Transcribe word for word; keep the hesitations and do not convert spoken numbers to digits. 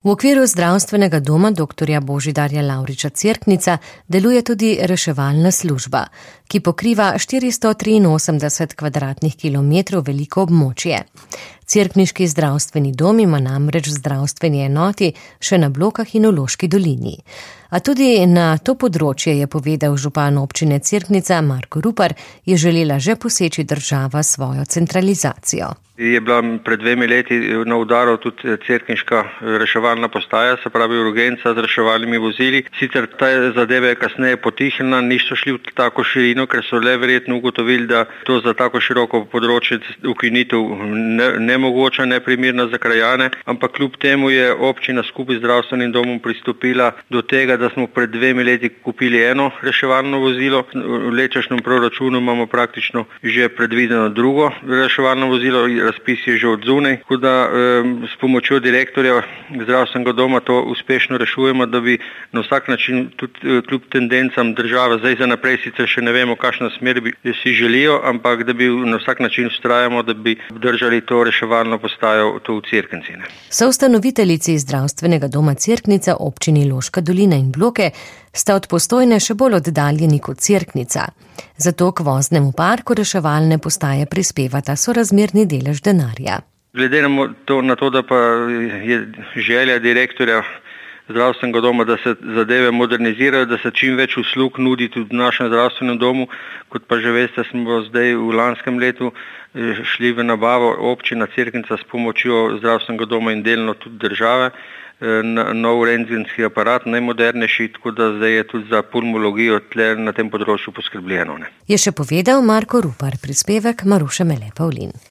V okviru zdravstvenega doma doktorja Božidarja Lavriča Cerknica deluje tudi reševalna služba, ki pokriva štiristo triinosemdeset kvadratnih kilometrov veliko območje. Cerkniški zdravstveni dom ima namreč zdravstveni enoti še na Blokah in v Loški dolini. A tudi na to področje, je povedal župan občine Cerknica Marko Rupar, je želela že poseči država svojo centralizacijo. Je bila pred dvemi leti na udaru tudi cerkniška reševalna postaja, se pravi urgenca z reševalnimi vozili. Sicer ta zadeva je kasneje potihnila, niso šli v tako širino, ker so le verjetno ugotovili, da to za tako široko področje ukinitev ne, nemogoča, neprimerna za krajane, ampak kljub temu je občina skupaj z zdravstvenim domom pristopila do tega, da smo pred dvemi leti kupili eno reševalno vozilo. V letošnjem proračunu imamo praktično že predvideno drugo reševalno vozilo, razpis je že od zunaj, tako da eh, s pomočjo direktorja zdravstvenega doma to uspešno rešujemo, da bi na vsak način, tudi eh, kljub tendencam države, zdaj za naprej sicer še ne vemo, kakšna smer bi si želijo, ampak da bi na vsak način vztrajamo, da bi obdržali to reševalno postajo to v Cerknici. Soustanoviteljici zdravstvenega doma Cerknica, občini Loška dolina in Bloke, sta od Postojne še bolj oddaljeni kot Cerknica. Zato k voznemu parku reševalne postaje prispevata sorazmerni delež denarja. Glede na to, na to, da pa je želja direktorja zdravstvenega doma, da se zadeve modernizirajo, da se čim več uslug nudi tudi v našem zdravstvenem domu, kot pa že veste, smo zdaj v lanskem letu šli v nabavo občina Cerknica s pomočjo zdravstvenega doma in delno tudi države, nov rentgenski aparat, najmodernejši, tako da zdaj je tudi za pulmologijo tle na tem področju poskrbljeno. Ne. Je še povedal Marko Rupar, prispevek Maruše Mele Pavlin.